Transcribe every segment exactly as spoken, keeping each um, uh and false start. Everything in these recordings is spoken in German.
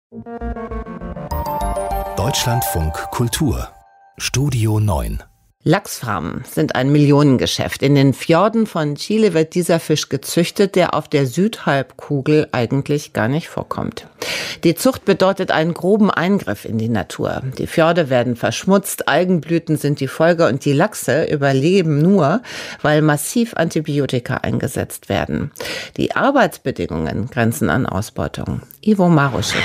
Deutschlandfunk Kultur Studio neun. Lachsfarmen sind ein Millionengeschäft. In den Fjorden von Chile wird dieser Fisch gezüchtet, der auf der Südhalbkugel eigentlich gar nicht vorkommt. Die Zucht bedeutet einen groben Eingriff in die Natur. Die Fjorde werden verschmutzt, Algenblüten sind die Folge und die Lachse überleben nur, weil massiv Antibiotika eingesetzt werden. Die Arbeitsbedingungen grenzen an Ausbeutung. Ivo Maruschek.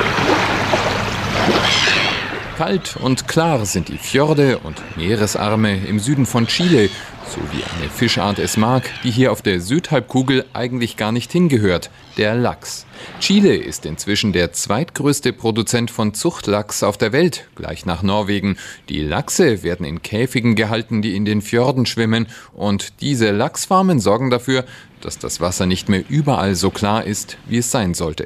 Kalt und klar sind die Fjorde und Meeresarme im Süden von Chile, so wie eine Fischart es mag, die hier auf der Südhalbkugel eigentlich gar nicht hingehört, der Lachs. Chile ist inzwischen der zweitgrößte Produzent von Zuchtlachs auf der Welt, gleich nach Norwegen. Die Lachse werden in Käfigen gehalten, die in den Fjorden schwimmen, und diese Lachsfarmen sorgen dafür, dass das Wasser nicht mehr überall so klar ist, wie es sein sollte.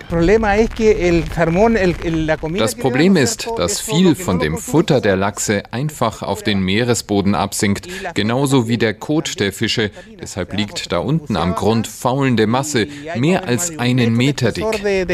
Das Problem ist, dass viel von dem Futter der Lachse einfach auf den Meeresboden absinkt, genauso wie der Kot der Fische. Deshalb liegt da unten am Grund faulende Masse, mehr als einen Meter dick,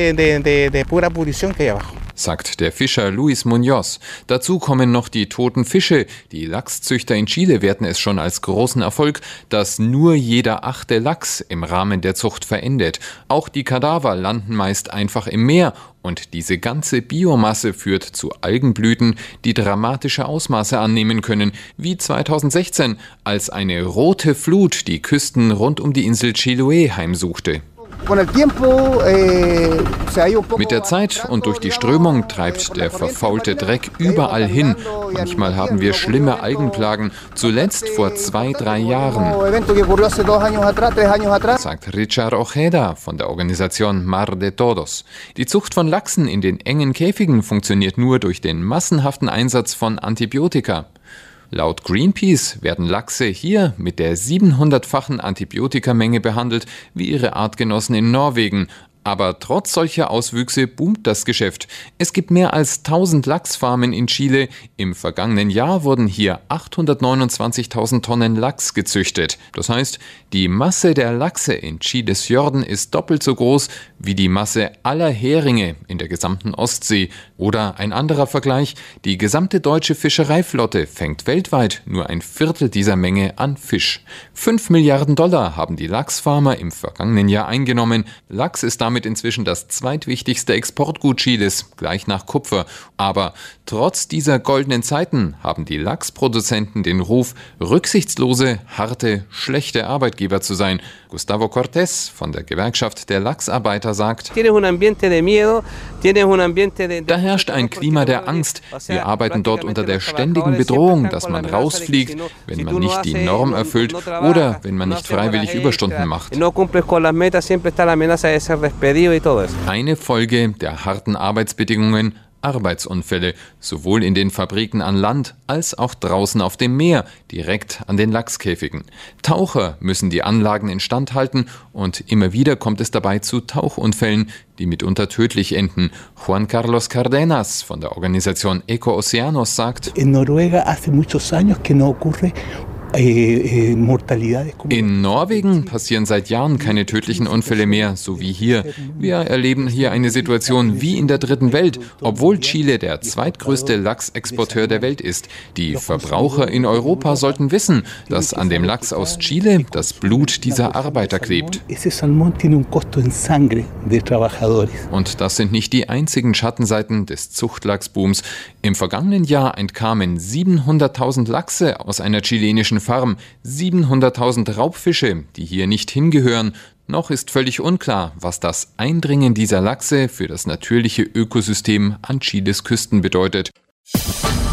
sagt der Fischer Luis Muñoz. Dazu kommen noch die toten Fische. Die Lachszüchter in Chile werten es schon als großen Erfolg, dass nur jeder achte Lachs im Rahmen der Zucht verendet. Auch die Kadaver landen meist einfach im Meer. Und diese ganze Biomasse führt zu Algenblüten, die dramatische Ausmaße annehmen können, wie zweitausendsechzehn, als eine rote Flut die Küsten rund um die Insel Chiloé heimsuchte. Mit der Zeit und durch die Strömung treibt der verfaulte Dreck überall hin. Manchmal haben wir schlimme Algenplagen, zuletzt vor zwei, drei Jahren, sagt Richard Ojeda von der Organisation Mar de Todos. Die Zucht von Lachsen in den engen Käfigen funktioniert nur durch den massenhaften Einsatz von Antibiotika. Laut Greenpeace werden Lachse hier mit der siebenhundertfachen Antibiotikamenge behandelt wie ihre Artgenossen in Norwegen. Aber trotz solcher Auswüchse boomt das Geschäft. Es gibt mehr als tausend Lachsfarmen in Chile. Im vergangenen Jahr wurden hier achthundertneunundzwanzigtausend Tonnen Lachs gezüchtet. Das heißt, die Masse der Lachse in Chiles Fjorden ist doppelt so groß wie die Masse aller Heringe in der gesamten Ostsee. Oder ein anderer Vergleich, die gesamte deutsche Fischereiflotte fängt weltweit nur ein Viertel dieser Menge an Fisch. Fünf Milliarden Dollar haben die Lachsfarmer im vergangenen Jahr eingenommen. Lachs ist damit inzwischen das zweitwichtigste Exportgut Chiles, gleich nach Kupfer. Aber trotz dieser goldenen Zeiten haben die Lachsproduzenten den Ruf, rücksichtslose, harte, schlechte Arbeitgeber zu sein. Gustavo Cortés von der Gewerkschaft der Lachsarbeiter sagt: Da herrscht ein Klima der Angst. Wir arbeiten dort unter der ständigen Bedrohung, dass man rausfliegt, wenn man nicht die Norm erfüllt oder wenn man nicht freiwillig Überstunden macht. Eine Folge der harten Arbeitsbedingungen: Arbeitsunfälle, sowohl in den Fabriken an Land als auch draußen auf dem Meer, direkt an den Lachskäfigen. Taucher müssen die Anlagen instand halten und immer wieder kommt es dabei zu Tauchunfällen, die mitunter tödlich enden. Juan Carlos Cardenas von der Organisation Eco Oceanos sagt: In Noruega hace muchos años que no ocurre. In Norwegen passieren seit Jahren keine tödlichen Unfälle mehr, so wie hier. Wir erleben hier eine Situation wie in der dritten Welt, obwohl Chile der zweitgrößte Lachsexporteur der Welt ist. Die Verbraucher in Europa sollten wissen, dass an dem Lachs aus Chile das Blut dieser Arbeiter klebt. Und das sind nicht die einzigen Schattenseiten des Zuchtlachsbooms. Im vergangenen Jahr entkamen siebenhunderttausend Lachse aus einer chilenischen Farm, siebenhunderttausend Raubfische, die hier nicht hingehören. Noch ist völlig unklar, was das Eindringen dieser Lachse für das natürliche Ökosystem an Chiles Küsten bedeutet.